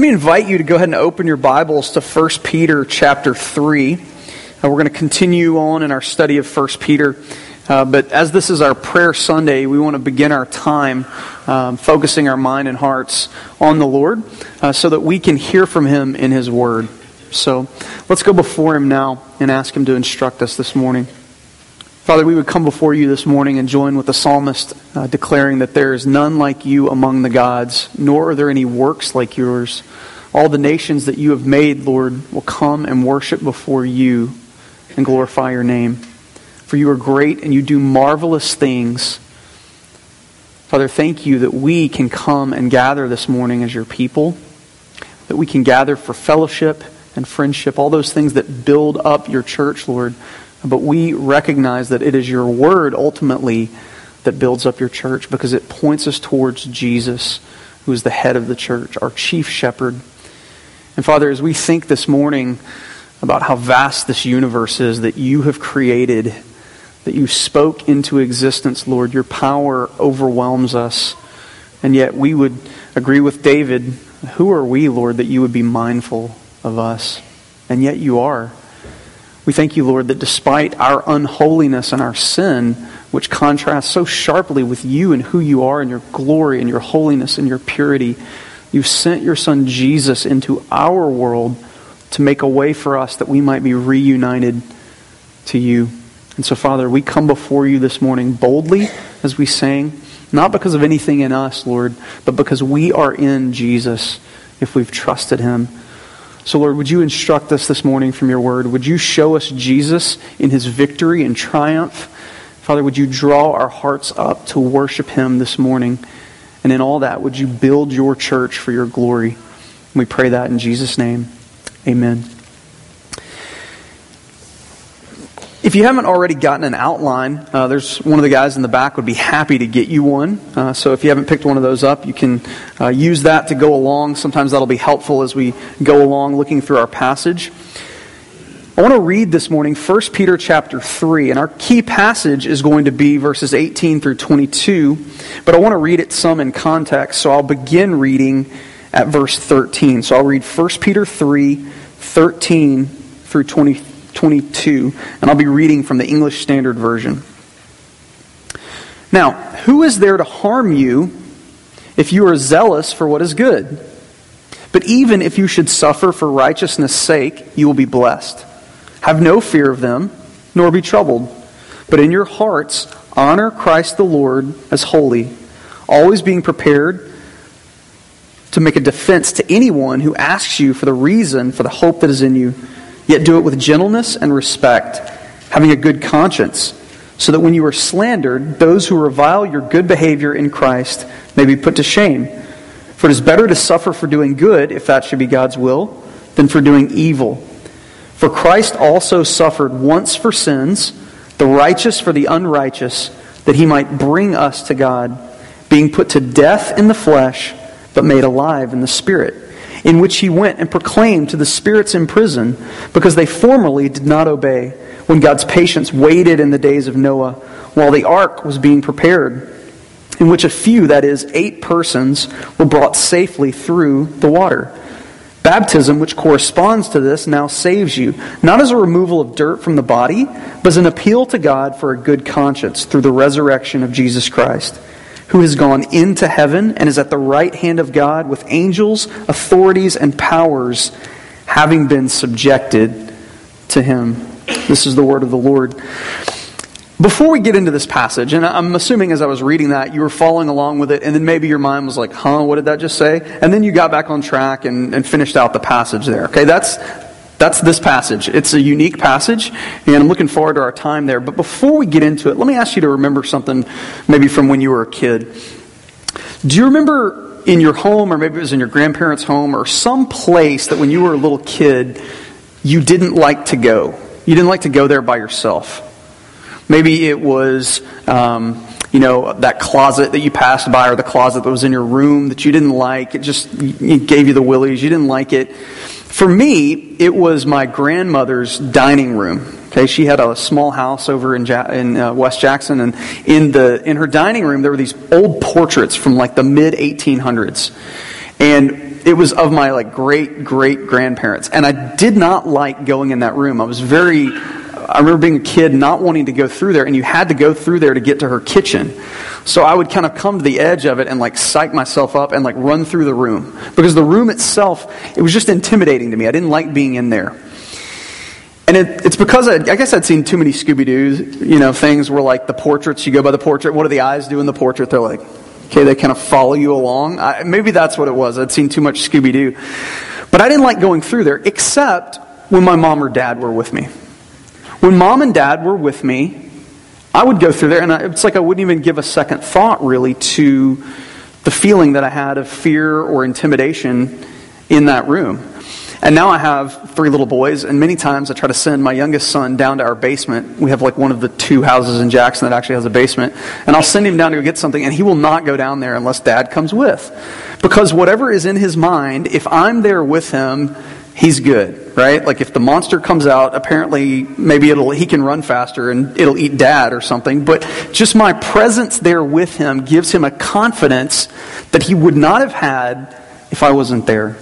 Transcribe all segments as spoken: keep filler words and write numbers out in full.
me invite you to go ahead and open your Bibles to First Peter chapter three. Uh, we're going to continue on in our study of First Peter. Uh, but as this is our prayer Sunday, we want to begin our time um, focusing our mind and hearts on the Lord uh, so that we can hear from Him in His Word. So let's go before Him now and ask Him to instruct us this morning. Father, we would come before you this morning and join with the psalmist uh, declaring that there is none like you among the gods, nor are there any works like yours. All the nations that you have made, Lord, will come and worship before you and glorify your name. For you are great and you do marvelous things. Father, thank you that we can come and gather this morning as your people, that we can gather for fellowship and friendship, all those things that build up your church, Lord. But we recognize that it is your word ultimately that builds up your church because it points us towards Jesus, who is the head of the church, our chief shepherd. And Father, as we think this morning about how vast this universe is that you have created, that you spoke into existence, Lord, your power overwhelms us. And yet we would agree with David, who are we, Lord, that you would be mindful of us? And yet you are. We thank you, Lord, that despite our unholiness and our sin, which contrasts so sharply with you and who you are and your glory and your holiness and your purity, you sent your Son Jesus into our world to make a way for us that we might be reunited to you. And so, Father, we come before you this morning boldly as we sang, not because of anything in us, Lord, but because we are in Jesus if we've trusted Him. So, Lord, would you instruct us this morning from your word? Would you show us Jesus in His victory and triumph? Father, would you draw our hearts up to worship Him this morning? And in all that, would you build your church for your glory? And we pray that in Jesus' name. Amen. If you haven't already gotten an outline, uh, there's one of the guys in the back would be happy to get you one. Uh, so if you haven't picked one of those up, you can uh, use that to go along. Sometimes that'll be helpful as we go along looking through our passage. I want to read this morning First Peter chapter three, and our key passage is going to be verses eighteen through twenty-two, but I want to read it some in context, so I'll begin reading at verse thirteen. So I'll read First Peter three, thirteen through twenty-two. twenty-two, and I'll be reading from the English Standard Version. Now, who is there to harm you if you are zealous for what is good? But even if you should suffer for righteousness' sake, you will be blessed. Have no fear of them, nor be troubled. But in your hearts, honor Christ the Lord as holy, always being prepared to make a defense to anyone who asks you for the reason for the hope that is in you. Yet do it with gentleness and respect, having a good conscience, so that when you are slandered, those who revile your good behavior in Christ may be put to shame. For it is better to suffer for doing good, if that should be God's will, than for doing evil. For Christ also suffered once for sins, the righteous for the unrighteous, that He might bring us to God, being put to death in the flesh, but made alive in the Spirit, in which He went and proclaimed to the spirits in prison, because they formerly did not obey, when God's patience waited in the days of Noah, while the ark was being prepared, in which a few, that is, eight persons, were brought safely through the water. Baptism, which corresponds to this, now saves you, not as a removal of dirt from the body, but as an appeal to God for a good conscience through the resurrection of Jesus Christ, who has gone into heaven and is at the right hand of God with angels, authorities, and powers, having been subjected to Him. This is the word of the Lord. Before we get into this passage, and I'm assuming as I was reading that, you were following along with it, and then maybe your mind was like, huh, what did that just say? And then you got back on track and, and finished out the passage there. Okay, that's That's this passage. It's a unique passage, and I'm looking forward to our time there. But before we get into it, let me ask you to remember something maybe from when you were a kid. Do you remember in your home, or maybe it was in your grandparents' home, or some place that when you were a little kid, you didn't like to go? You didn't like to go there by yourself. Maybe it was, um, you know, that closet that you passed by, or the closet that was in your room that you didn't like. It just it gave you the willies. You didn't like it. For me, it was my grandmother's dining room. Okay, she had a small house over in ja- in uh, West Jackson, and in the in her dining room there were these old portraits from like the mid eighteen hundreds. And it was of my like great great grandparents, and I did not like going in that room. I was very, I remember being a kid not wanting to go through there, and you had to go through there to get to her kitchen. So I would kind of come to the edge of it and like psych myself up and like run through the room, because the room itself, it was just intimidating to me. I didn't like being in there. And it, it's because I, I guess I'd seen too many Scooby-Doo, you know, things where like the portraits, you go by the portrait, what do the eyes do in the portrait? They're like, okay, they kind of follow you along. I, maybe that's what it was. I'd seen too much Scooby-Doo. But I didn't like going through there, except when my mom or dad were with me. When mom and dad were with me, I would go through there, and I, it's like I wouldn't even give a second thought, really, to the feeling that I had of fear or intimidation in that room. And now I have three little boys, and many times I try to send my youngest son down to our basement. We have like one of the two houses in Jackson that actually has a basement. And I'll send him down to go get something, and he will not go down there unless Dad comes with. Because whatever is in his mind, if I'm there with him, he's good, right? Like if the monster comes out, apparently maybe it'll he can run faster and it'll eat Dad or something. But just my presence there with him gives him a confidence that he would not have had if I wasn't there.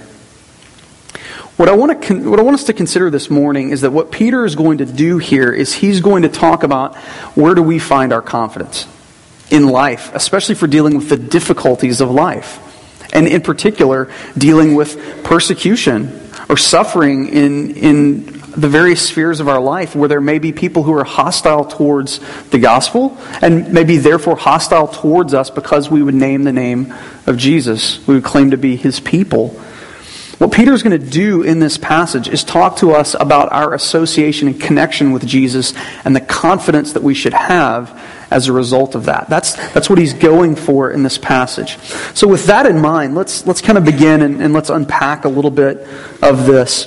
What I want to what I want us to consider this morning is that what Peter is going to do here is he's going to talk about where do we find our confidence in life, especially for dealing with the difficulties of life. And in particular, dealing with persecution or suffering in in the various spheres of our life where there may be people who are hostile towards the gospel and maybe therefore hostile towards us because we would name the name of Jesus. We would claim to be His people. What Peter's going to do in this passage is talk to us about our association and connection with Jesus and the confidence that we should have as a result of that. That's that's what he's going for in this passage. So with that in mind, let's let's kind of begin and, and let's unpack a little bit of this.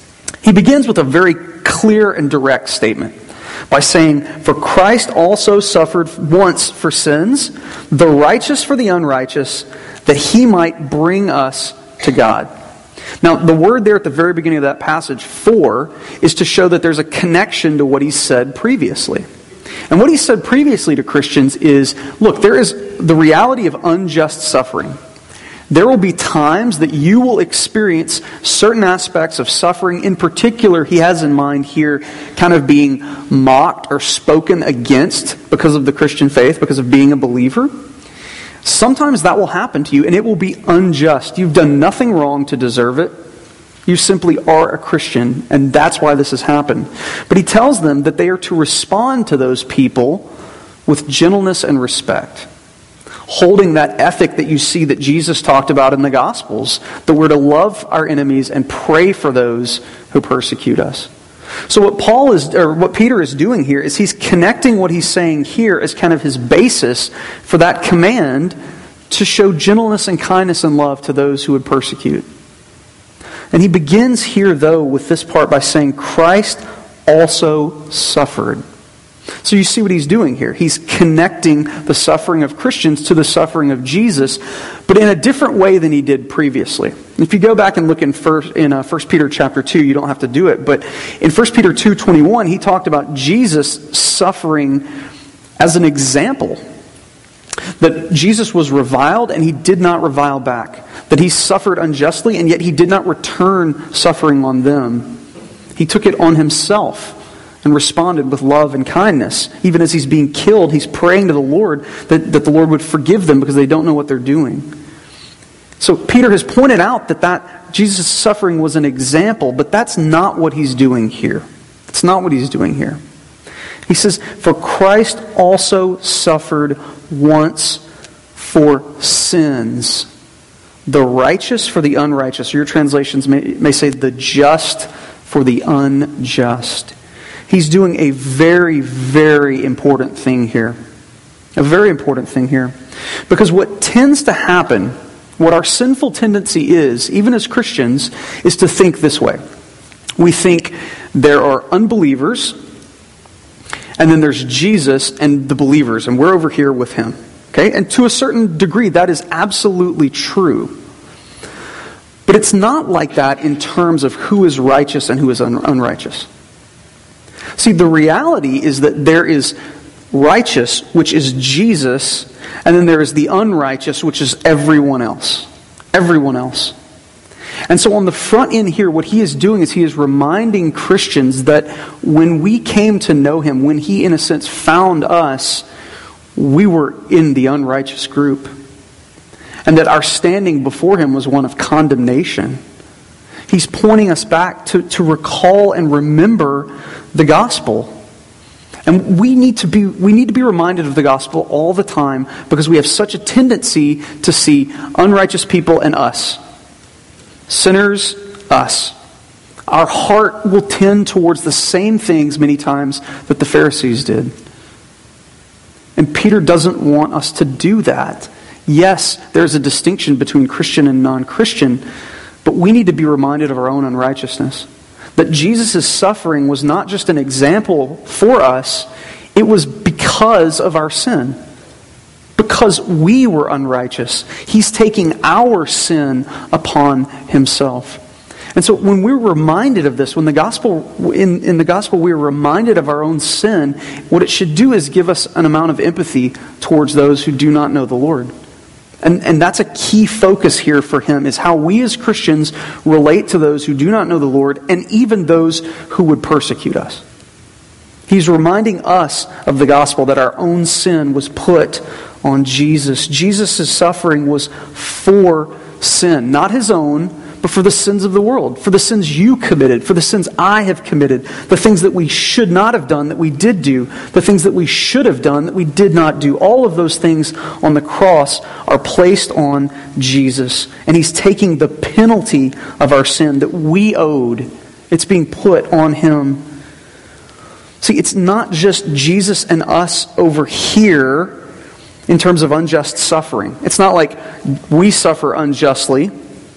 He begins with a very clear and direct statement by saying, "For Christ also suffered once for sins, the righteous for the unrighteous, that He might bring us to God." Now, the word there at the very beginning of that passage, "for," is to show that there's a connection to what he said previously. And what he said previously to Christians is, look, there is the reality of unjust suffering. There will be times that you will experience certain aspects of suffering. In particular, he has in mind here kind of being mocked or spoken against because of the Christian faith, because of being a believer. Sometimes that will happen to you, and it will be unjust. You've done nothing wrong to deserve it. You simply are a Christian, and that's why this has happened. But he tells them that they are to respond to those people with gentleness and respect, holding that ethic that you see that Jesus talked about in the Gospels, that we're to love our enemies and pray for those who persecute us. So what Paul is, or what Peter is doing here is he's connecting what he's saying here as kind of his basis for that command to show gentleness and kindness and love to those who would persecute. And he begins here, though, with this part by saying, Christ also suffered. So you see what he's doing here. He's connecting the suffering of Christians to the suffering of Jesus, but in a different way than he did previously. If you go back and look in first in uh, First Peter chapter two, you don't have to do it, but in First Peter two twenty-one, he talked about Jesus suffering as an example. That Jesus was reviled and he did not revile back. That he suffered unjustly and yet he did not return suffering on them. He took it on himself and responded with love and kindness. Even as he's being killed, he's praying to the Lord that, that the Lord would forgive them because they don't know what they're doing. So Peter has pointed out that, that Jesus' suffering was an example, but that's not what he's doing here. It's not what he's doing here. He says, for Christ also suffered once for sins, the righteous for the unrighteous. Your translations may, may say the just for the unjust. He's doing a very, very important thing here. A very important thing here. Because what tends to happen, what our sinful tendency is, even as Christians, is to think this way. We think there are unbelievers, and then there's Jesus and the believers, and we're over here with Him. Okay? And to a certain degree, that is absolutely true. But it's not like that in terms of who is righteous and who is un- unrighteous. See, the reality is that there is righteous, which is Jesus, and then there is the unrighteous, which is everyone else. Everyone else. And so on the front end here, what he is doing is he is reminding Christians that when we came to know him, when he in a sense found us, we were in the unrighteous group. And that our standing before him was one of condemnation. He's pointing us back to, to recall and remember the gospel. And we need to be we need to be reminded of the gospel all the time because we have such a tendency to see unrighteous people and us. Sinners, us. Our heart will tend towards the same things many times that the Pharisees did. And Peter doesn't want us to do that. Yes, there's a distinction between Christian and non-Christian, but we need to be reminded of our own unrighteousness. That Jesus' suffering was not just an example for us, it was because of our sin. Because we were unrighteous. He's taking our sin upon himself. And so when we're reminded of this, when the gospel in, in the gospel we're reminded of our own sin, what it should do is give us an amount of empathy towards those who do not know the Lord. And, and that's a key focus here for him, is how we as Christians relate to those who do not know the Lord and even those who would persecute us. He's reminding us of the gospel that our own sin was put on Jesus. Jesus' suffering was for sin, not his own, but for the sins of the world, for the sins you committed, for the sins I have committed, the things that we should not have done that we did do, the things that we should have done that we did not do. All of those things on the cross are placed on Jesus, and he's taking the penalty of our sin that we owed. It's being put on him. See, it's not just Jesus and us over here in terms of unjust suffering. It's not like we suffer unjustly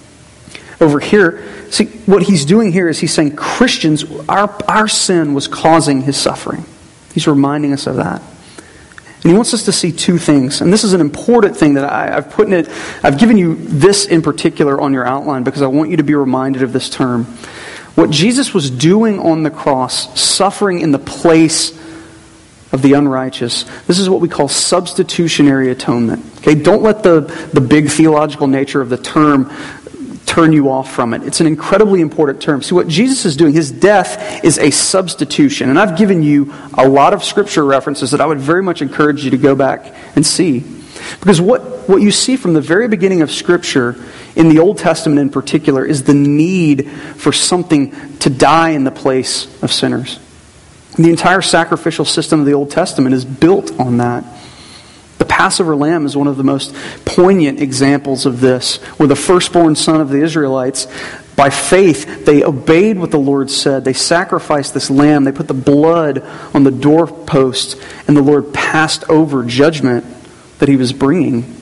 over here. See, what he's doing here is he's saying Christians, our, our sin was causing his suffering. He's reminding us of that. And he wants us to see two things. And this is an important thing that I, I've put in it. I've given you this in particular on your outline because I want you to be reminded of this term. What Jesus was doing on the cross, suffering in the place of the unrighteous, this is what we call substitutionary atonement. Okay, don't let the, the big theological nature of the term turn you off from it. It's an incredibly important term. See, what Jesus is doing, his death is a substitution. And I've given you a lot of scripture references that I would very much encourage you to go back and see. Because what, what you see from the very beginning of Scripture, in the Old Testament in particular, is the need for something to die in the place of sinners. And the entire sacrificial system of the Old Testament is built on that. The Passover lamb is one of the most poignant examples of this, where the firstborn son of the Israelites, by faith, they obeyed what the Lord said. They sacrificed this lamb. They put the blood on the doorpost, and the Lord passed over judgment that he was bringing.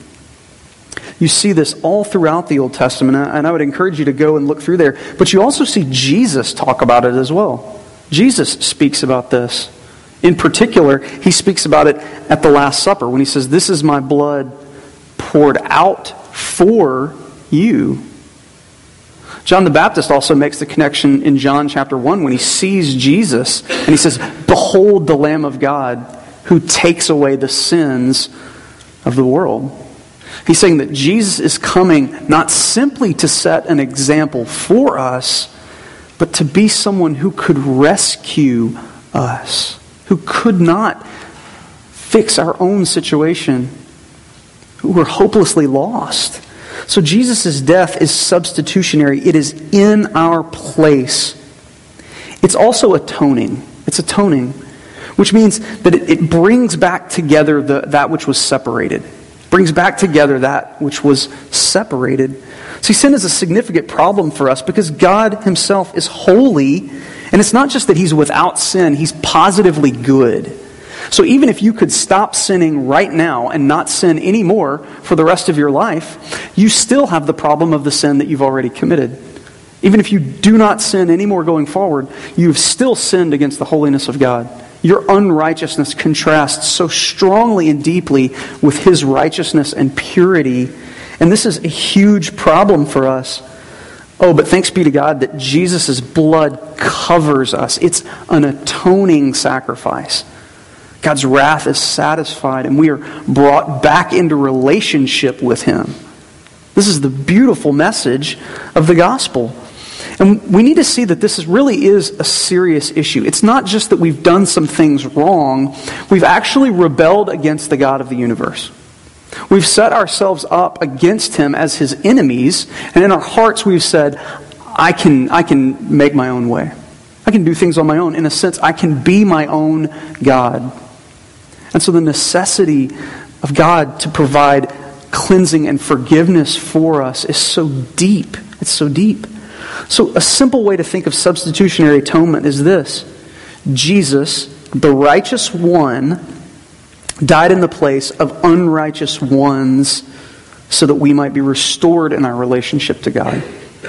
You see this all throughout the Old Testament, and I would encourage you to go and look through there. But you also see Jesus talk about it as well. Jesus speaks about this. In particular, he speaks about it at the Last Supper when he says, "This is my blood poured out for you." John the Baptist also makes the connection in John chapter one when he sees Jesus and he says, "Behold the Lamb of God who takes away the sins of the world." He's saying that Jesus is coming not simply to set an example for us, but to be someone who could rescue us, who could not fix our own situation, who were hopelessly lost. So Jesus' death is substitutionary. It is in our place. It's also atoning. It's atoning, which means that it, it brings back together the, that which was separated. Brings back together that which was separated. See, sin is a significant problem for us because God himself is holy. And it's not just that he's without sin, he's positively good. So even if you could stop sinning right now and not sin anymore for the rest of your life, you still have the problem of the sin that you've already committed. Even if you do not sin anymore going forward, you've still sinned against the holiness of God. Your unrighteousness contrasts so strongly and deeply with his righteousness and purity. And this is a huge problem for us. Oh, but thanks be to God that Jesus' blood covers us. It's an atoning sacrifice. God's wrath is satisfied and we are brought back into relationship with him. This is the beautiful message of the gospel. And we need to see that this is, really is a serious issue. It's not just that we've done some things wrong. We've actually rebelled against the God of the universe. We've set ourselves up against Him as His enemies, and in our hearts we've said, I can, I can make my own way. I can do things on my own. In a sense, I can be my own God. And so the necessity of God to provide cleansing and forgiveness for us is so deep. It's so deep. So a simple way to think of substitutionary atonement is this. Jesus, the righteous one, died in the place of unrighteous ones so that we might be restored in our relationship to God.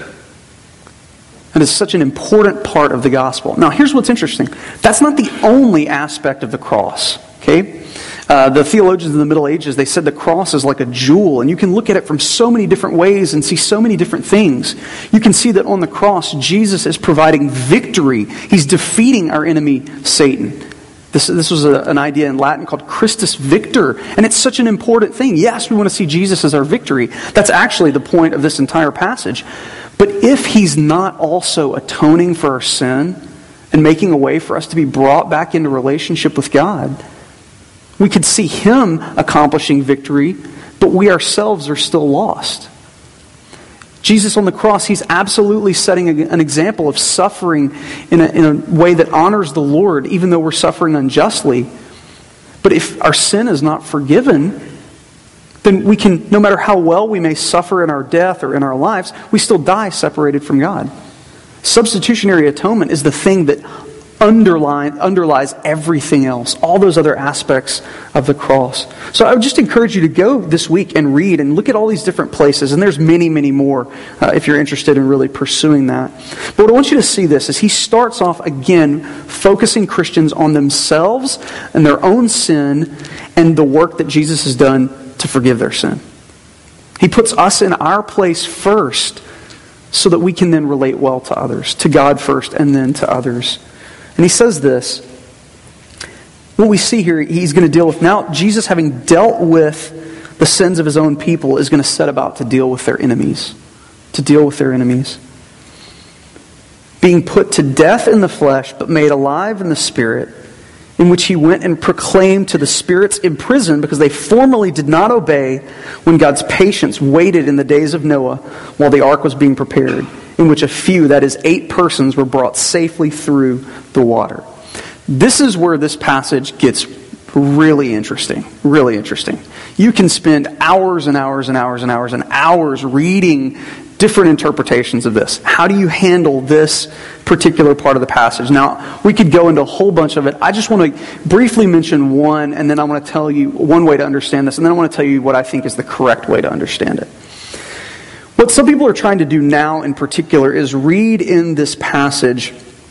And it's such an important part of the gospel. Now, here's what's interesting. That's not the only aspect of the cross. Okay? Uh, the theologians in the Middle Ages, they said the cross is like a jewel, and you can look at it from so many different ways and see so many different things. You can see that on the cross, Jesus is providing victory. He's defeating our enemy, Satan. This, this was a, an idea in Latin called Christus Victor, and it's such an important thing. Yes, we want to see Jesus as our victory. That's actually the point of this entire passage. But if He's not also atoning for our sin and making a way for us to be brought back into relationship with God, we could see Him accomplishing victory, but we ourselves are still lost. Jesus on the cross, He's absolutely setting a, an example of suffering in a, in a way that honors the Lord, even though we're suffering unjustly. But if our sin is not forgiven, then we can, no matter how well we may suffer in our death or in our lives, we still die separated from God. Substitutionary atonement is the thing that underline, underlies everything else, all those other aspects of the cross. So I would just encourage you to go this week and read and look at all these different places, and there's many, many more uh, if you're interested in really pursuing that. But what I want you to see this is he starts off again focusing Christians on themselves and their own sin and the work that Jesus has done to forgive their sin. He puts us in our place first so that we can then relate well to others, to God first and then to others. And he says this, what we see here, he's going to deal with now, Jesus having dealt with the sins of his own people is going to set about to deal with their enemies. To deal with their enemies. Being put to death in the flesh, but made alive in the Spirit, in which he went and proclaimed to the spirits imprisoned because they formerly did not obey when God's patience waited in the days of Noah while the ark was being prepared, in which a few, that is eight persons, were brought safely through the water. This is where this passage gets really interesting, really interesting. You can spend hours and hours and hours and hours and hours reading different interpretations of this. How do you handle this particular part of the passage? Now, we could go into a whole bunch of it. I just want to briefly mention one, and then I want to tell you one way to understand this, and then I want to tell you what I think is the correct way to understand it. What some people are trying to do now in particular is read in this passage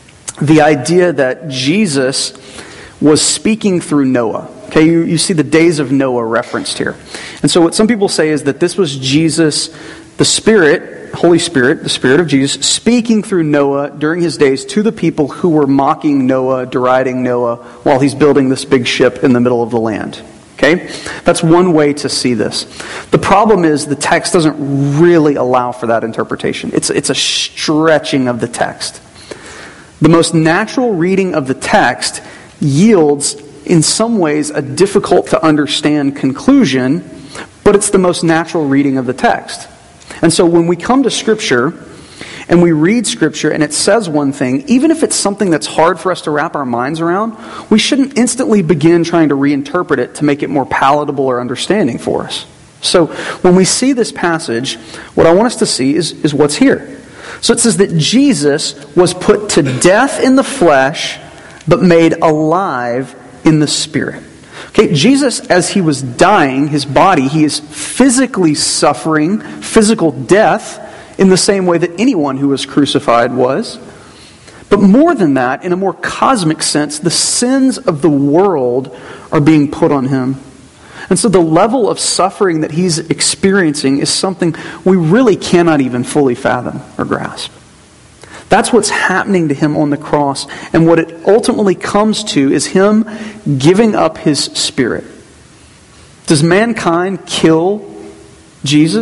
the idea that Jesus was speaking through Noah. Okay, you, you see the days of Noah referenced here. And so what some people say is that this was Jesus, the Spirit, Holy Spirit, the Spirit of Jesus, speaking through Noah during his days to the people who were mocking Noah, deriding Noah, while he's building this big ship in the middle of the land. Okay? That's one way to see this. The problem is the text doesn't really allow for that interpretation. It's, it's a stretching of the text. The most natural reading of the text yields, in some ways, a difficult to understand conclusion, but it's the most natural reading of the text. And so when we come to Scripture and we read Scripture and it says one thing, even if it's something that's hard for us to wrap our minds around, we shouldn't instantly begin trying to reinterpret it to make it more palatable or understanding for us. So when we see this passage, what I want us to see is, is what's here. So it says that Jesus was put to death in the flesh, but made alive in the Spirit. Okay, Jesus, as he was dying, his body, he is physically suffering physical death in the same way that anyone who was crucified was. But more than that, in a more cosmic sense, the sins of the world are being put on him. And so the level of suffering that he's experiencing is something we really cannot even fully fathom or grasp. That's what's happening to him on the cross. And what it ultimately comes to is him giving up his spirit. Does mankind kill Jesus?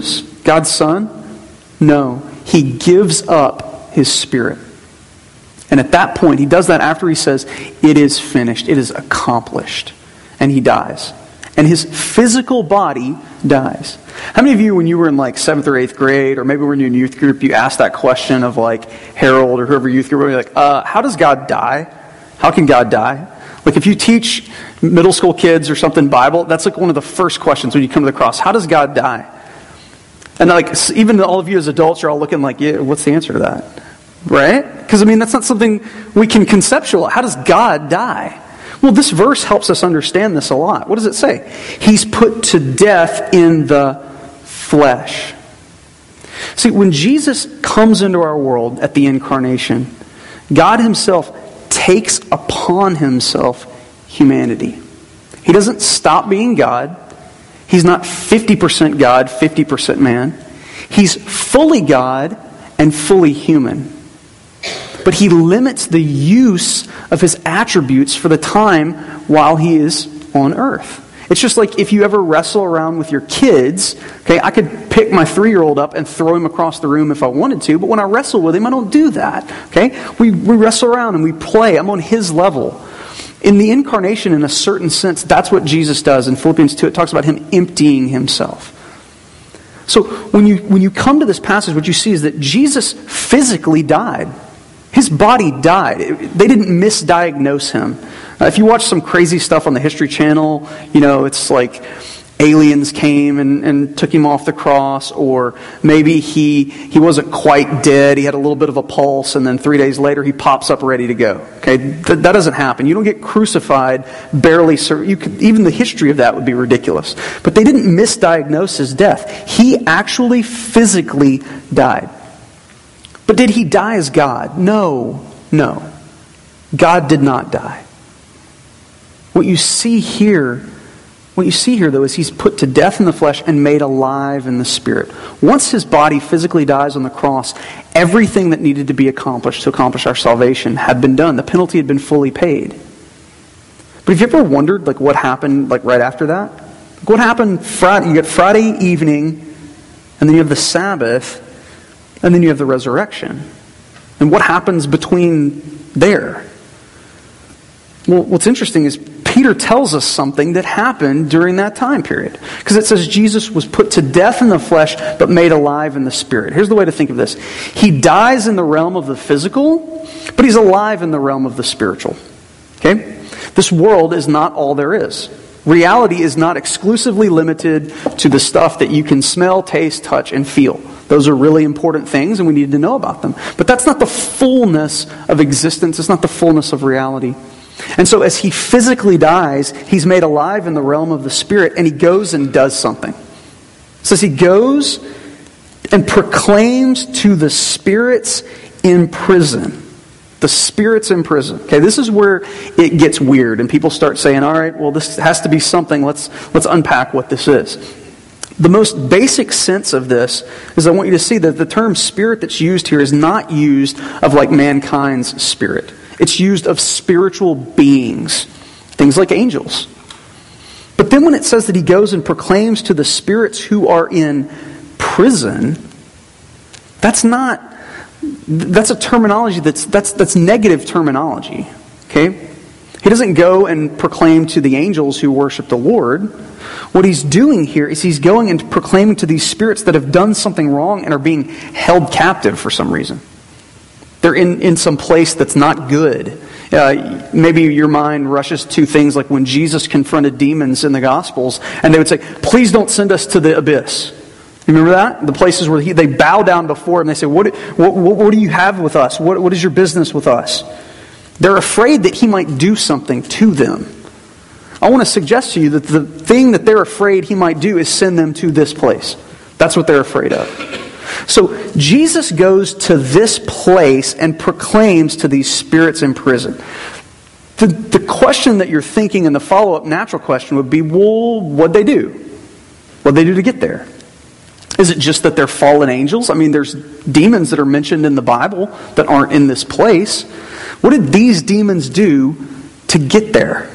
God's Son? No. He gives up his Spirit. And at that point, he does that after he says, it is finished, it is accomplished. And he dies. And his physical body dies. How many of you, when you were in like seventh or eighth grade, or maybe when you were in youth group, you asked that question of like Harold or whoever youth group, you're like, uh, how does God die? How can God die? Like if you teach middle school kids or something Bible, that's like one of the first questions when you come to the cross. How does God die? And like even all of you as adults are all looking like, yeah, what's the answer to that? Right? Because I mean, that's not something we can conceptualize. How does God die? Well, this verse helps us understand this a lot. What does it say? He's put to death in the flesh. See, when Jesus comes into our world at the incarnation, God himself takes upon himself humanity. He doesn't stop being God. He's not fifty percent God, fifty percent man. He's fully God and fully human. But he limits the use of his attributes for the time while he is on earth. It's just like if you ever wrestle around with your kids, okay, I could pick my three-year-old up and throw him across the room if I wanted to, but when I wrestle with him, I don't do that, okay? We, we wrestle around and we play. I'm on his level. In the incarnation, in a certain sense, that's what Jesus does. In Philippians two, it talks about him emptying himself. So when you when you come to this passage, what you see is that Jesus physically died. His body died. They didn't misdiagnose him. Uh, if you watch some crazy stuff on the History Channel, you know, it's like aliens came and, and took him off the cross, or maybe he he wasn't quite dead. He had a little bit of a pulse, and then three days later he pops up ready to go. Okay, Th- that doesn't happen. You don't get crucified barely. Sur- you could, even the history of that would be ridiculous. But they didn't misdiagnose his death. He actually physically died. But did he die as God? No, no. God did not die. What you see here, what you see here though, is he's put to death in the flesh and made alive in the spirit. Once his body physically dies on the cross, everything that needed to be accomplished to accomplish our salvation had been done. The penalty had been fully paid. But have you ever wondered like what happened like right after that? Like, what happened Friday? You get Friday evening, and then you have the Sabbath. And then you have the resurrection. And what happens between there? Well, what's interesting is Peter tells us something that happened during that time period. Because it says Jesus was put to death in the flesh, but made alive in the spirit. Here's the way to think of this. He dies in the realm of the physical, but he's alive in the realm of the spiritual. Okay? This world is not all there is. Reality is not exclusively limited to the stuff that you can smell, taste, touch, and feel. Those are really important things, and we need to know about them. But that's not the fullness of existence. It's not the fullness of reality. And so as he physically dies, he's made alive in the realm of the Spirit, and he goes and does something. It says he goes and proclaims to the spirits in prison. The spirits in prison. Okay, this is where it gets weird, and people start saying, all right, well, this has to be something. Let's, let's unpack what this is. The most basic sense of this is I want you to see that the term spirit that's used here is not used of like mankind's spirit. It's used of spiritual beings, things like angels. But then when it says that he goes and proclaims to the spirits who are in prison, that's not, that's a terminology that's that's that's negative terminology. Okay? He doesn't go and proclaim to the angels who worship the Lord. What he's doing here is he's going and proclaiming to these spirits that have done something wrong and are being held captive for some reason. They're in, in some place that's not good. Uh, maybe your mind rushes to things like when Jesus confronted demons in the Gospels, and they would say, please don't send us to the abyss. You remember that? The places where he, they bow down before him. They say, what, what, what do you have with us? What, what is your business with us? They're afraid that he might do something to them. I want to suggest to you that the thing that they're afraid he might do is send them to this place. That's what they're afraid of. So Jesus goes to this place and proclaims to these spirits in prison. The, the question that you're thinking and the follow-up natural question would be, well, what'd they do? What'd they do to get there? Is it just that they're fallen angels? I mean, there's demons that are mentioned in the Bible that aren't in this place. What did these demons do to get there?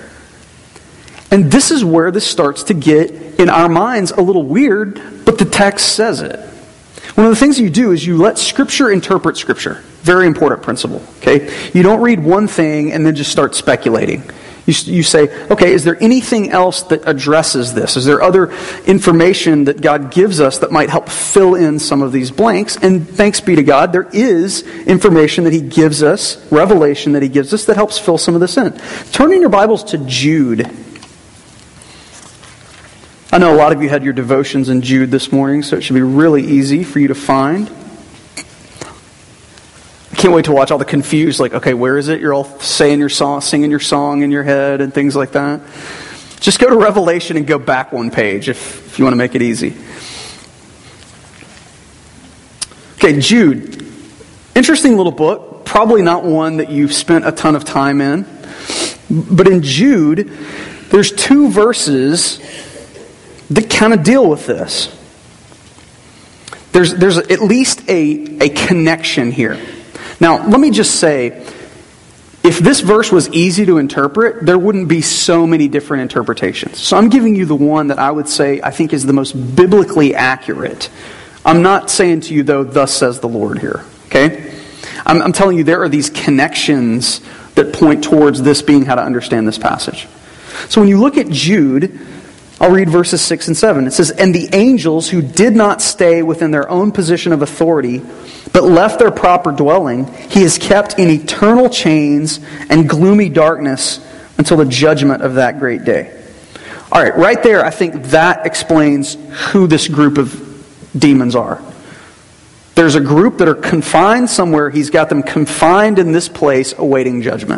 And this is where this starts to get, in our minds, a little weird, but the text says it. One of the things you do is you let Scripture interpret Scripture. Very important principle, okay? You don't read one thing and then just start speculating. You, you say, okay, is there anything else that addresses this? Is there other information that God gives us that might help fill in some of these blanks? And thanks be to God, there is information that He gives us, revelation that He gives us that helps fill some of this in. Turn in your Bibles to Jude. I know a lot of you had your devotions in Jude this morning, so it should be really easy for you to find. I can't wait to watch all the confused, like, okay, where is it? You're all saying your song, singing your song in your head and things like that. Just go to Revelation and go back one page if, if you want to make it easy. Okay, Jude. Interesting little book. Probably not one that you've spent a ton of time in. But in Jude, there's two verses that kind of deal with this. There's there's at least a, a connection here. Now, let me just say, if this verse was easy to interpret, there wouldn't be so many different interpretations. So I'm giving you the one that I would say I think is the most biblically accurate. I'm not saying to you, though, thus says the Lord here. Okay? I'm, I'm telling you there are these connections that point towards this being how to understand this passage. So when you look at Jude, I'll read verses six and seven. It says, "And the angels who did not stay within their own position of authority, but left their proper dwelling, He has kept in eternal chains and gloomy darkness until the judgment of that great day." All right, right there, I think that explains who this group of demons are. There's a group that are confined somewhere. He's got them confined in this place awaiting judgment.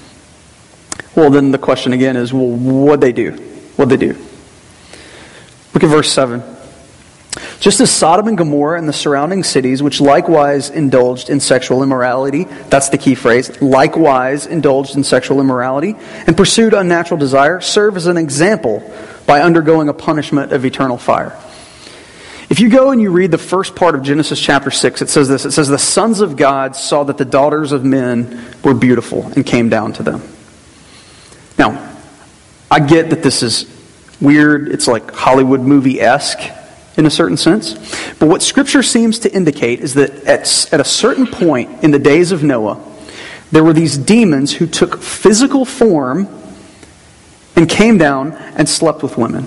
Well, then the question again is, well, what'd they do? What'd they do? Look at verse seven. "Just as Sodom and Gomorrah and the surrounding cities, which likewise indulged in sexual immorality," that's the key phrase, "likewise indulged in sexual immorality, and pursued unnatural desire, serve as an example by undergoing a punishment of eternal fire." If you go and you read the first part of Genesis chapter six, it says this. It says, "The sons of God saw that the daughters of men were beautiful and came down to them." Now, I get that this is weird. It's like Hollywood movie-esque in a certain sense. But what Scripture seems to indicate is that at, at a certain point in the days of Noah, there were these demons who took physical form and came down and slept with women.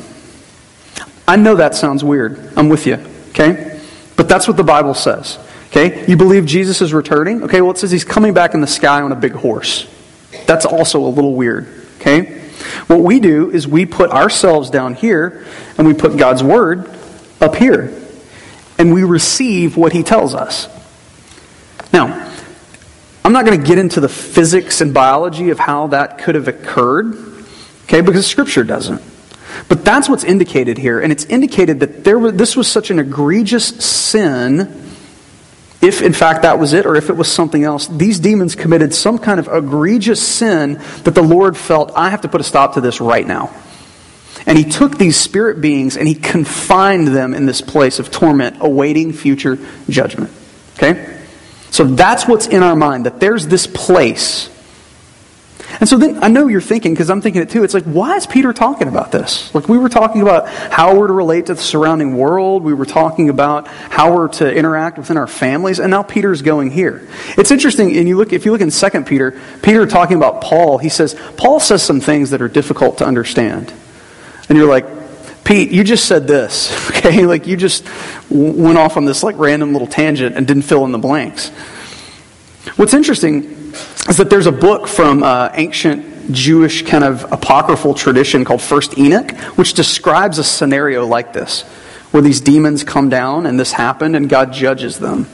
I know that sounds weird. I'm with you. Okay? But that's what the Bible says. Okay? You believe Jesus is returning? Okay, well it says He's coming back in the sky on a big horse. That's also a little weird. Okay? What we do is we put ourselves down here and we put God's Word up here. And we receive what He tells us. Now, I'm not going to get into the physics and biology of how that could have occurred, okay, because Scripture doesn't. But that's what's indicated here, and it's indicated that there was, this was such an egregious sin, if in fact that was it, or if it was something else. These demons committed some kind of egregious sin that the Lord felt, I have to put a stop to this right now. And He took these spirit beings and He confined them in this place of torment, awaiting future judgment. Okay? So that's what's in our mind, that there's this place. And so then I know you're thinking, because I'm thinking it too, it's like, why is Peter talking about this? Like, we were talking about how we're to relate to the surrounding world. We were talking about how we're to interact within our families. And now Peter's going here. It's interesting, and you look if you look in Second Peter, Peter talking about Paul, he says, Paul says some things that are difficult to understand. And you're like, Pete, you just said this, okay? Like, you just went off on this like random little tangent and didn't fill in the blanks. What's interesting is that there's a book from uh, ancient Jewish kind of apocryphal tradition called First Enoch, which describes a scenario like this, where these demons come down and this happened and God judges them.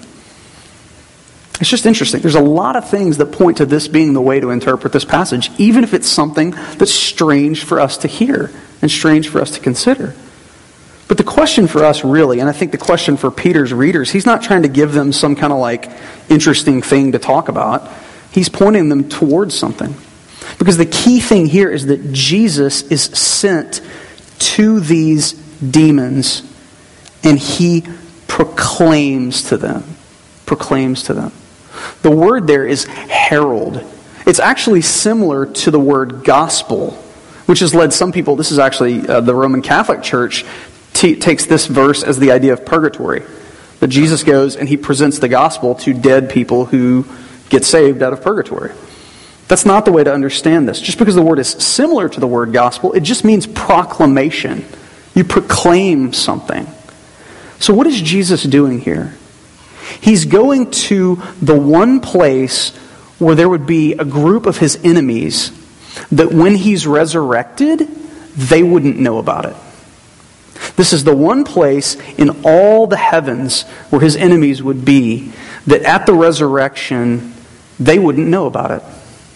It's just interesting. There's a lot of things that point to this being the way to interpret this passage, even if it's something that's strange for us to hear and strange for us to consider. But the question for us really, and I think the question for Peter's readers, he's not trying to give them some kind of like interesting thing to talk about. He's pointing them towards something. Because the key thing here is that Jesus is sent to these demons and He proclaims to them. Proclaims to them. The word there is herald. It's actually similar to the word gospel, which has led some people, this is actually uh, the Roman Catholic Church, t- takes this verse as the idea of purgatory. But Jesus goes and he presents the gospel to dead people who get saved out of purgatory. That's not the way to understand this. Just because the word is similar to the word gospel, it just means proclamation. You proclaim something. So what is Jesus doing here? He's going to the one place where there would be a group of his enemies that when he's resurrected, they wouldn't know about it. This is the one place in all the heavens where his enemies would be that at the resurrection, they wouldn't know about it.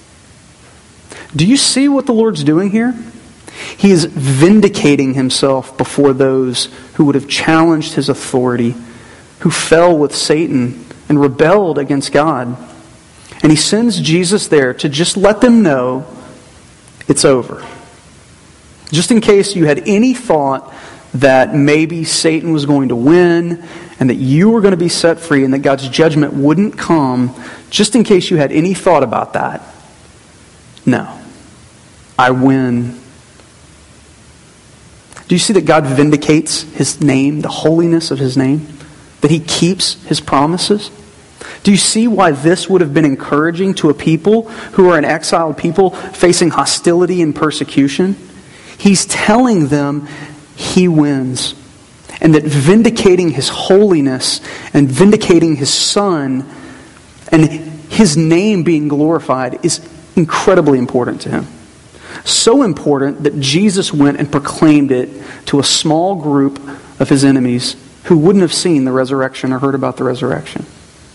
Do you see what the Lord's doing here? He is vindicating himself before those who would have challenged his authority, who fell with Satan and rebelled against God. And he sends Jesus there to just let them know it's over. Just in case you had any thought that maybe Satan was going to win and that you were going to be set free and that God's judgment wouldn't come, just in case you had any thought about that, no. I win. Do you see that God vindicates his name, the holiness of his name? That he keeps his promises? Do you see why this would have been encouraging to a people who are an exiled people facing hostility and persecution? He's telling them he wins. And that vindicating his holiness and vindicating his Son and his name being glorified is incredibly important to him. So important that Jesus went and proclaimed it to a small group of his enemies who wouldn't have seen the resurrection or heard about the resurrection.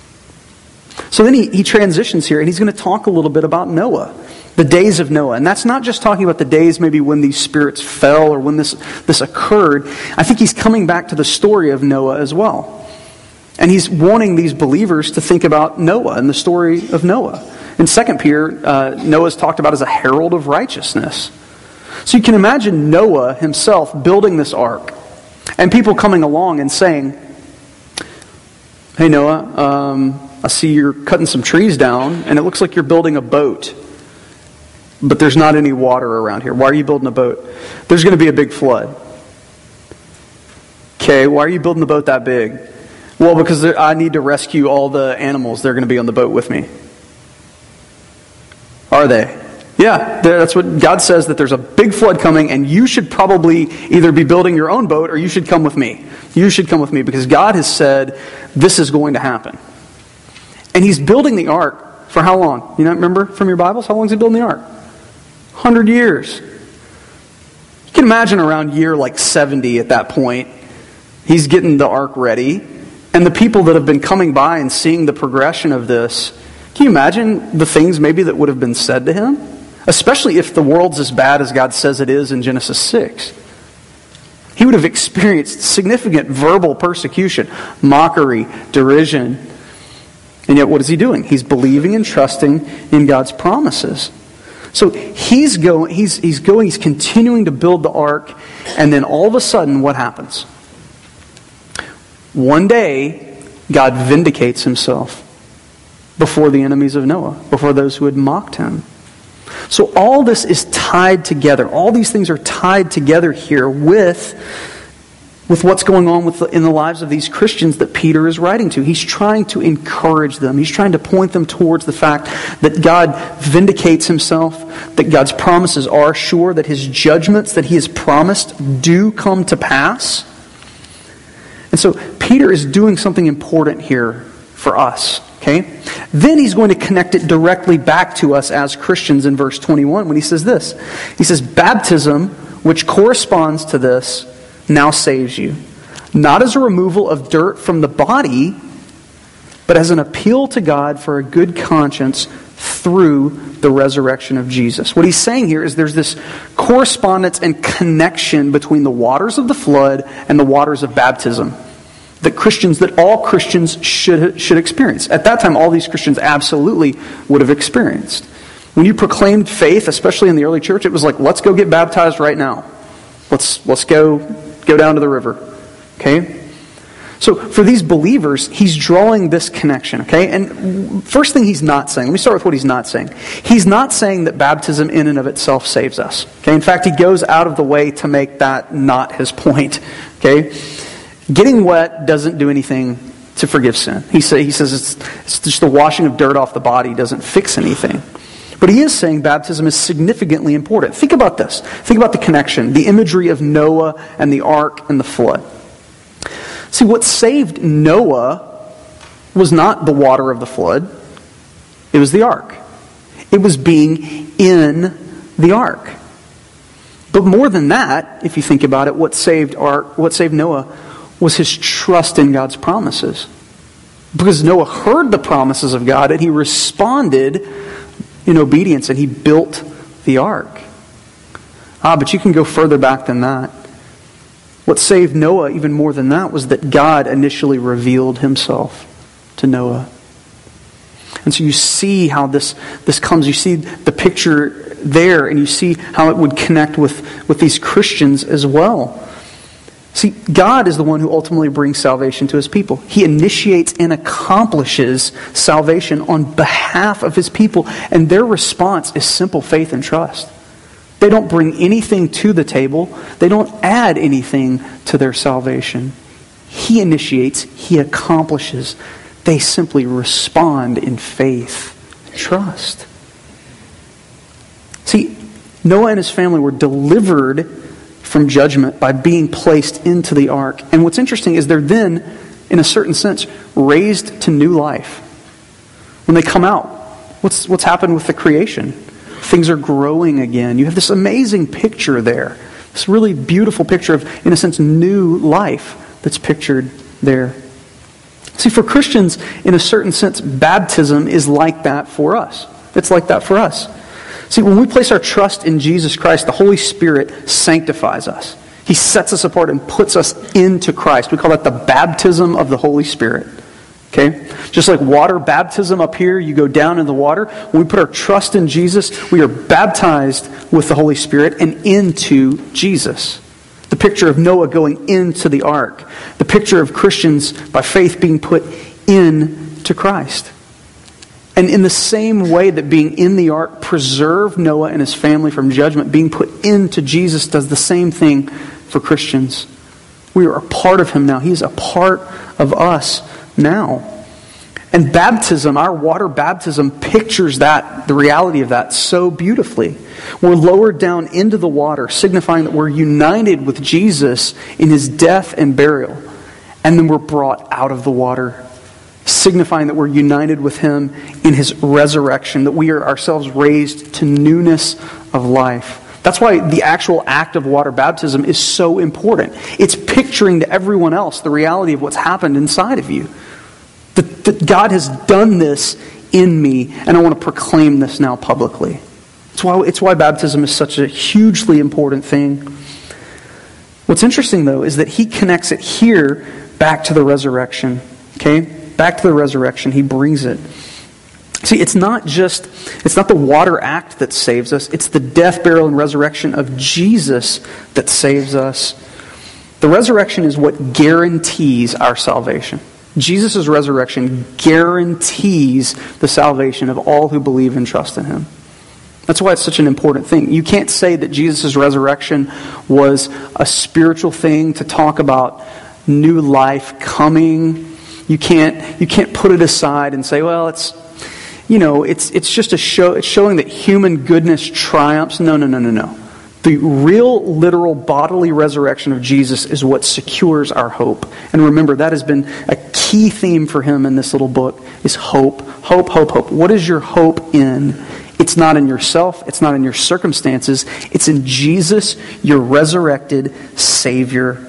So then he, he transitions here and he's going to talk a little bit about Noah. The days of Noah. And that's not just talking about the days maybe when these spirits fell or when this, this occurred. I think he's coming back to the story of Noah as well. And he's wanting these believers to think about Noah and the story of Noah. In Second Peter, uh, Noah's talked about as a herald of righteousness. So you can imagine Noah himself building this ark and people coming along and saying, "Hey Noah, um, I see you're cutting some trees down and it looks like you're building a boat. But there's not any water around here. Why are you building a boat? There's going to be a big flood." Okay, why are you building the boat that big? Well, because I need to rescue all the animals. They're going to be on the boat with me. Are they? Yeah, that's what God says, that there's a big flood coming and you should probably either be building your own boat or you should come with me. You should come with me because God has said this is going to happen. And he's building the ark for how long? You know, remember from your Bibles? How long is he building the ark? one hundred years. You can imagine around year like seventy at that point, he's getting the ark ready. And the people that have been coming by and seeing the progression of this, can you imagine the things maybe that would have been said to him? Especially if the world's as bad as God says it is in Genesis six. He would have experienced significant verbal persecution, mockery, derision. And yet what is he doing? He's believing and trusting in God's promises. So he's going, he's, he's going, he's continuing to build the ark, and then all of a sudden, what happens? One day, God vindicates himself before the enemies of Noah, before those who had mocked him. So all this is tied together. All these things are tied together here with, with what's going on with the, in the lives of these Christians that Peter is writing to. He's trying to encourage them. He's trying to point them towards the fact that God vindicates himself, that God's promises are sure, that his judgments that he has promised do come to pass. And so Peter is doing something important here for us. Okay? Then he's going to connect it directly back to us as Christians in verse twenty-one when he says this. He says, "Baptism, which corresponds to this, now saves you, not as a removal of dirt from the body, but as an appeal to God for a good conscience through the resurrection of Jesus." What he's saying here is there's this correspondence and connection between the waters of the flood and the waters of baptism that Christians, that all Christians should, should experience. At that time, all these Christians absolutely would have experienced. When you proclaimed faith, especially in the early church, it was like, let's go get baptized right now. Let's let's go go down to the river. Okay? So for these believers, he's drawing this connection. Okay? And first thing he's not saying, let me start with what he's not saying. He's not saying that baptism in and of itself saves us. Okay? In fact, he goes out of the way to make that not his point. Okay? Getting wet doesn't do anything to forgive sin. He, say, he says it's, it's just the washing of dirt off the body doesn't fix anything. But he is saying baptism is significantly important. Think about this. Think about the connection, the imagery of Noah and the ark and the flood. See, what saved Noah was not the water of the flood. It was the ark. It was being in the ark. But more than that, if you think about it, what saved ark, what saved Noah was his trust in God's promises. Because Noah heard the promises of God and he responded in obedience, and he built the ark. Ah, but you can go further back than that. What saved Noah even more than that was that God initially revealed himself to Noah. And so you see how this, this comes. You see the picture there, and you see how it would connect with, with these Christians as well. See, God is the one who ultimately brings salvation to His people. He initiates and accomplishes salvation on behalf of His people. And their response is simple faith and trust. They don't bring anything to the table. They don't add anything to their salvation. He initiates. He accomplishes. They simply respond in faith and trust. See, Noah and his family were delivered from judgment by being placed into the ark. And what's interesting is they're then, in a certain sense, raised to new life. When they come out, what's what's happened with the creation? Things are growing again. You have this amazing picture there. This really beautiful picture of, in a sense, new life that's pictured there. See, for Christians, in a certain sense, baptism is like that for us. It's like that for us. See, when we place our trust in Jesus Christ, the Holy Spirit sanctifies us. He sets us apart and puts us into Christ. We call that the baptism of the Holy Spirit. Okay? Just like water baptism up here, you go down in the water. When we put our trust in Jesus, we are baptized with the Holy Spirit and into Jesus. The picture of Noah going into the ark. The picture of Christians by faith being put into Christ. And in the same way that being in the ark preserved Noah and his family from judgment, being put into Jesus does the same thing for Christians. We are a part of Him now. He is a part of us now. And baptism, our water baptism, pictures that, the reality of that so beautifully. We're lowered down into the water, signifying that we're united with Jesus in His death and burial. And then we're brought out of the water, signifying that we're united with Him in His resurrection, that we are ourselves raised to newness of life. That's why the actual act of water baptism is so important. It's picturing to everyone else the reality of what's happened inside of you. That, that God has done this in me, and I want to proclaim this now publicly. It's why, it's why baptism is such a hugely important thing. What's interesting, though, is that He connects it here back to the resurrection. Okay? Back to the resurrection. He brings it. See, it's not just, it's not the water act that saves us. It's the death, burial, and resurrection of Jesus that saves us. The resurrection is what guarantees our salvation. Jesus' resurrection guarantees the salvation of all who believe and trust in Him. That's why it's such an important thing. You can't say that Jesus' resurrection was a spiritual thing to talk about new life coming. You can't you can't put it aside and say, well, it's you know, it's it's just a show. It's showing that human goodness triumphs. No, no, no, no, no. The real, literal, bodily resurrection of Jesus is what secures our hope. And remember, that has been a key theme for Him in this little book, is hope. Hope, hope, hope. What is your hope in? It's not in yourself. It's not in your circumstances. It's in Jesus, your resurrected Savior.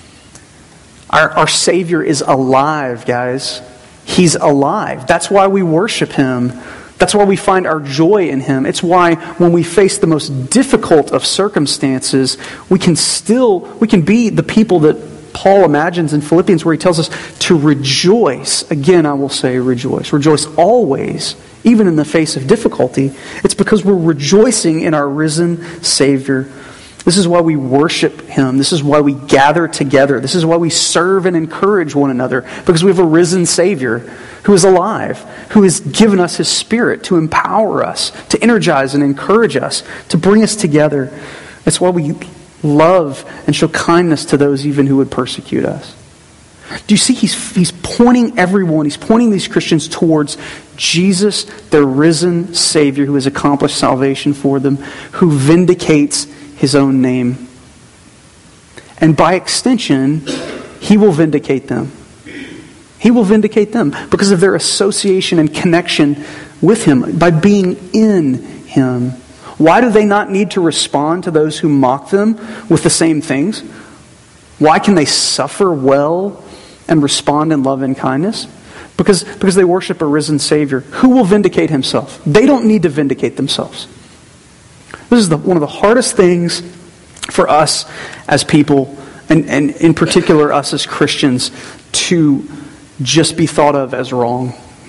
Our, our Savior is alive, guys. He's alive. That's why we worship Him. That's why we find our joy in Him. It's why when we face the most difficult of circumstances, we can still, we can be the people that Paul imagines in Philippians, where he tells us to rejoice. Again, I will say rejoice. Rejoice always, even in the face of difficulty. It's because we're rejoicing in our risen Savior. This is why we worship Him. This is why we gather together. This is why we serve and encourage one another. Because we have a risen Savior who is alive, who has given us His Spirit to empower us, to energize and encourage us, to bring us together. That's why we love and show kindness to those even who would persecute us. Do you see he's, he's pointing everyone, he's pointing these Christians towards Jesus, their risen Savior who has accomplished salvation for them, who vindicates his own name. And by extension, he will vindicate them. He will vindicate them because of their association and connection with him, by being in him. Why do they not need to respond to those who mock them with the same things? Why can they suffer well and respond in love and kindness? Because, because they worship a risen Savior who will vindicate himself. They don't need to vindicate themselves. This is the, one of the hardest things for us as people, and, and in particular us as Christians, to just be thought of as wrong.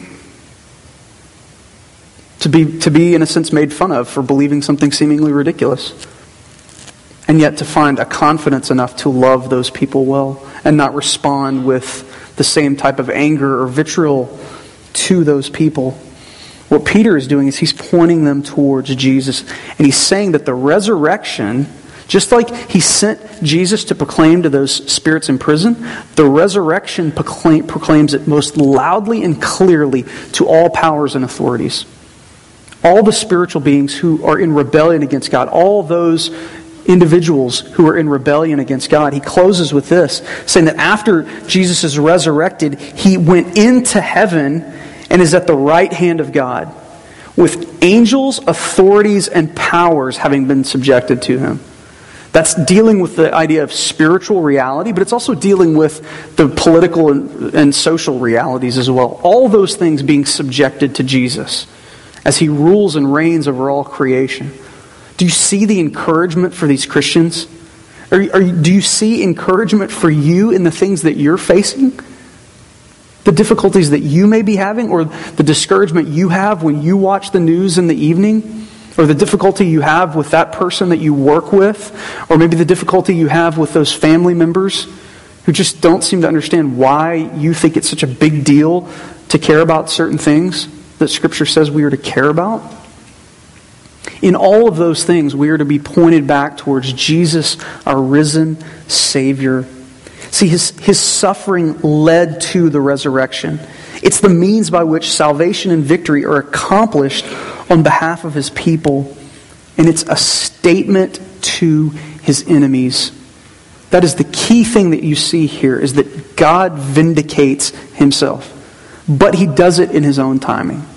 To be, to be, in a sense, made fun of for believing something seemingly ridiculous. And yet to find a confidence enough to love those people well and not respond with the same type of anger or vitriol to those people. What Peter is doing is he's pointing them towards Jesus. And he's saying that the resurrection, just like he sent Jesus to proclaim to those spirits in prison, the resurrection proclaim, proclaims it most loudly and clearly to all powers and authorities. All the spiritual beings who are in rebellion against God, all those individuals who are in rebellion against God. He closes with this, saying that after Jesus is resurrected, he went into heaven and is at the right hand of God, with angels, authorities, and powers having been subjected to him. That's dealing with the idea of spiritual reality, but it's also dealing with the political and, and social realities as well. All those things being subjected to Jesus as he rules and reigns over all creation. Do you see the encouragement for these Christians? Are, are, do you see encouragement for you in the things that you're facing? The difficulties that you may be having, or the discouragement you have when you watch the news in the evening? Or the difficulty you have with that person that you work with? Or maybe the difficulty you have with those family members who just don't seem to understand why you think it's such a big deal to care about certain things that Scripture says we are to care about? In all of those things, we are to be pointed back towards Jesus, our risen Savior. See, his, his suffering led to the resurrection. It's the means by which salvation and victory are accomplished on behalf of his people. And it's a statement to his enemies. That is the key thing that you see here, is that God vindicates himself. But he does it in his own timing.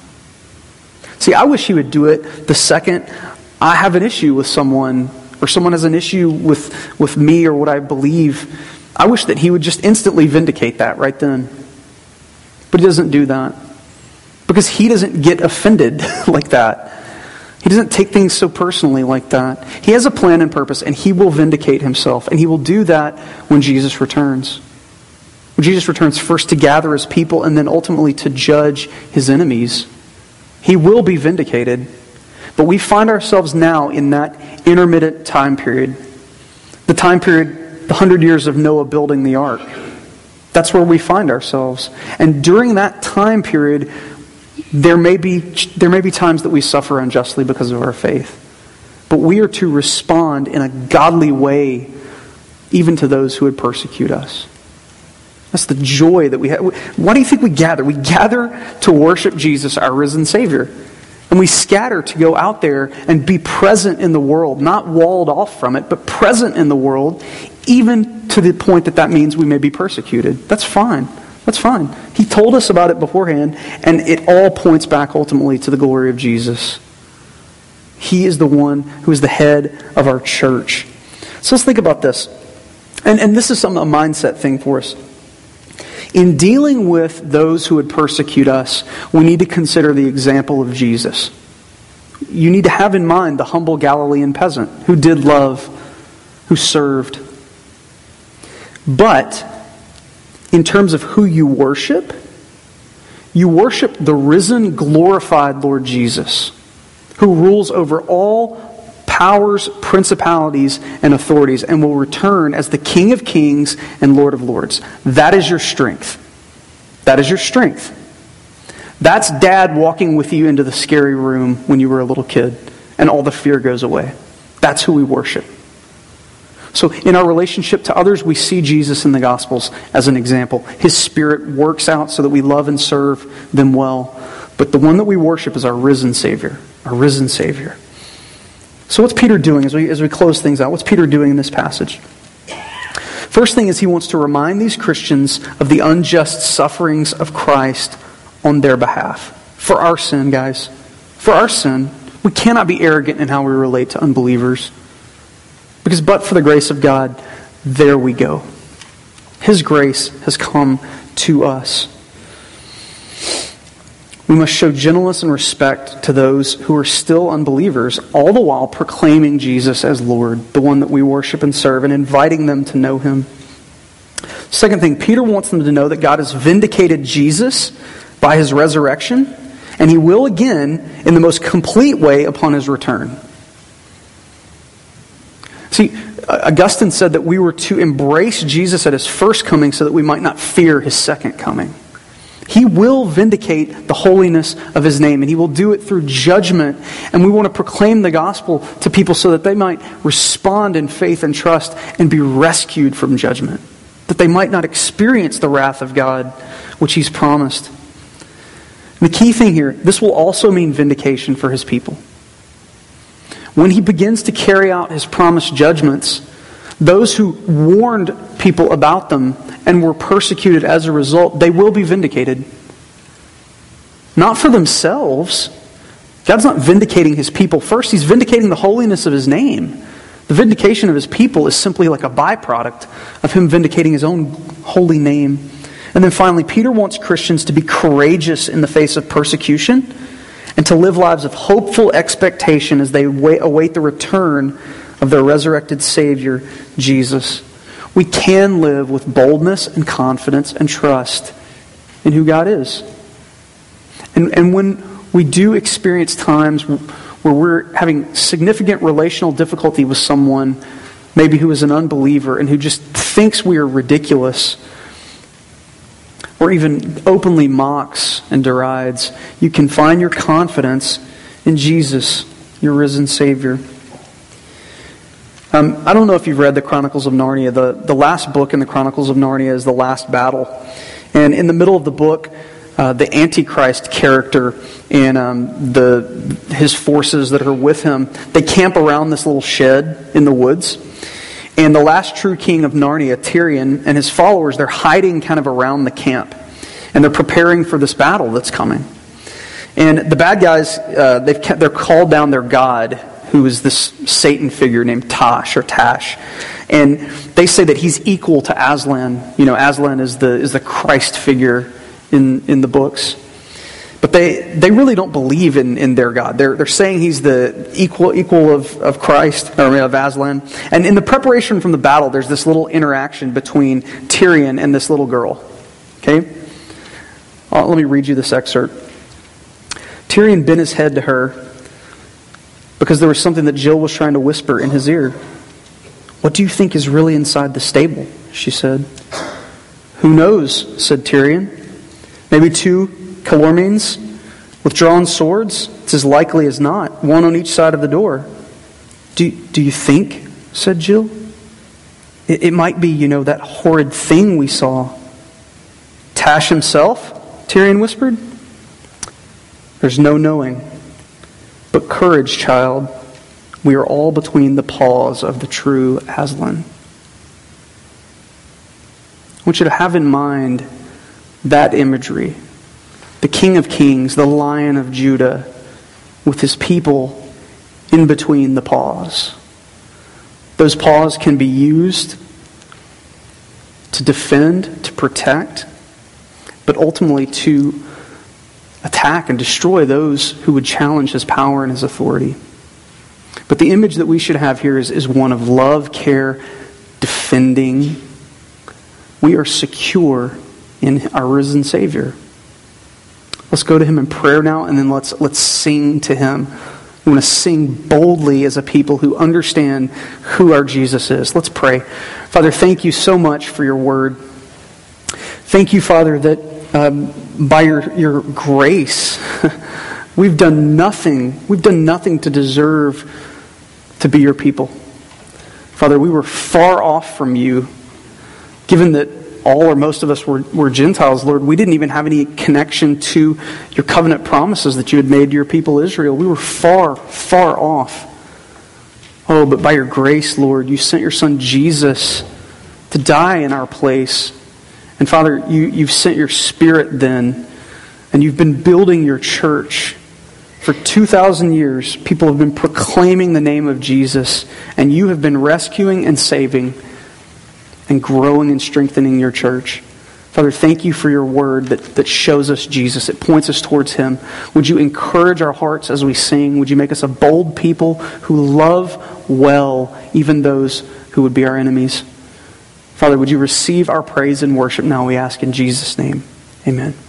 See, I wish he would do it the second I have an issue with someone, or someone has an issue with, with me or what I believe. I wish that he would just instantly vindicate that right then. But he doesn't do that. Because he doesn't get offended like that. He doesn't take things so personally like that. He has a plan and purpose, and he will vindicate himself. And he will do that when Jesus returns. When Jesus returns first to gather his people, and then ultimately to judge his enemies. He will be vindicated. But we find ourselves now in that intermittent time period. The time period, the hundred years of Noah building the ark. That's where we find ourselves. And during that time period, there may be there may be times that we suffer unjustly because of our faith. But we are to respond in a godly way even to those who would persecute us. That's the joy that we have. Why do you think we gather? We gather to worship Jesus, our risen Savior. And we scatter to go out there and be present in the world, not walled off from it, but present in the world, even to the point that that means we may be persecuted. That's fine. That's fine. He told us about it beforehand, and it all points back ultimately to the glory of Jesus. He is the one who is the head of our church. So let's think about this. And, and this is some, a mindset thing for us. In dealing with those who would persecute us, we need to consider the example of Jesus. You need to have in mind the humble Galilean peasant who did love, who served. But in terms of who you worship, you worship the risen, glorified Lord Jesus, who rules over all powers, principalities, and authorities, and will return as the King of Kings and Lord of Lords. That is your strength. That is your strength. That's Dad walking with you into the scary room when you were a little kid, and all the fear goes away. That's who we worship. So in our relationship to others, we see Jesus in the Gospels as an example. His Spirit works out so that we love and serve them well. But the one that we worship is our risen Savior. Our risen Savior. So what's Peter doing as we, as we close things out? What's Peter doing in this passage? First thing is he wants to remind these Christians of the unjust sufferings of Christ on their behalf. For our sin, guys. For our sin. We cannot be arrogant in how we relate to unbelievers. Because but for the grace of God, there we go. His grace has come to us. We must show gentleness and respect to those who are still unbelievers, all the while proclaiming Jesus as Lord, the one that we worship and serve, and inviting them to know Him. Second thing, Peter wants them to know that God has vindicated Jesus by His resurrection, and He will again in the most complete way upon His return. See, Augustine said that we were to embrace Jesus at His first coming so that we might not fear His second coming. He will vindicate the holiness of His name, and He will do it through judgment. And we want to proclaim the gospel to people so that they might respond in faith and trust and be rescued from judgment. That they might not experience the wrath of God, which He's promised. And the key thing here, this will also mean vindication for His people. When He begins to carry out His promised judgments, those who warned people about them and were persecuted as a result, they will be vindicated. Not for themselves. God's not vindicating His people first. He's vindicating the holiness of His name. The vindication of His people is simply like a byproduct of Him vindicating His own holy name. And then finally, Peter wants Christians to be courageous in the face of persecution and to live lives of hopeful expectation as they await the return of their resurrected Savior, Jesus. We can live with boldness and confidence and trust in who God is. And, and when we do experience times where we're having significant relational difficulty with someone, maybe who is an unbeliever and who just thinks we are ridiculous, or even openly mocks and derides, you can find your confidence in Jesus, your risen Savior. Um, I don't know if you've read the Chronicles of Narnia. The, the last book in the Chronicles of Narnia is The Last Battle. And in the middle of the book, uh, the Antichrist character and um, the his forces that are with him, they camp around this little shed in the woods. And the last true king of Narnia, Tirian, and his followers, they're hiding kind of around the camp. And they're preparing for this battle that's coming. And the bad guys, uh, they've kept, they're called down their god, who is this Satan figure named Tash or Tash. And they say that he's equal to Aslan. You know, Aslan is the is the Christ figure in, in the books. But they, they really don't believe in, in their God. They're they're saying he's the equal equal of, of Christ, or of Aslan. And in the preparation from the battle, there's this little interaction between Tirian and this little girl. Okay? Uh, let me read you this excerpt. Tirian bent his head to her because there was something that Jill was trying to whisper in his ear. "What do you think is really inside the stable?" she said. "Who knows?" said Tirian. "Maybe two Calormenes with drawn swords? It's as likely as not, one on each side of the door." Do, do you think?" said Jill. It, it might be, you know, that horrid thing we saw." "Tash himself?" Tirian whispered. "There's no knowing. But courage, child. We are all between the paws of the true Aslan." I want you to have in mind that imagery. The King of Kings, the Lion of Judah, with His people in between the paws. Those paws can be used to defend, to protect, but ultimately to attack and destroy those who would challenge His power and His authority. But the image that we should have here is, is one of love, care, defending. We are secure in our risen Savior. Let's go to Him in prayer now, and then let's let's sing to Him. We want to sing boldly as a people who understand who our Jesus is. Let's pray. Father, thank You so much for Your word. Thank You, Father, that um, by your, your grace, we've done nothing. We've done nothing to deserve to be Your people. Father, we were far off from you, given that all or most of us were, were Gentiles, Lord. We didn't even have any connection to your covenant promises that you had made to your people Israel. We were far, far off. Oh, but by your grace, Lord, you sent your Son Jesus to die in our place. And Father, you, you've sent your Spirit then, and you've been building your church. For two thousand years, people have been proclaiming the name of Jesus, and you have been rescuing and saving and growing and strengthening your church. Father, thank you for your word that, that shows us Jesus. It points us towards him. Would you encourage our hearts as we sing? Would you make us a bold people who love well even those who would be our enemies? Father, would you receive our praise and worship now, we ask in Jesus' name. Amen.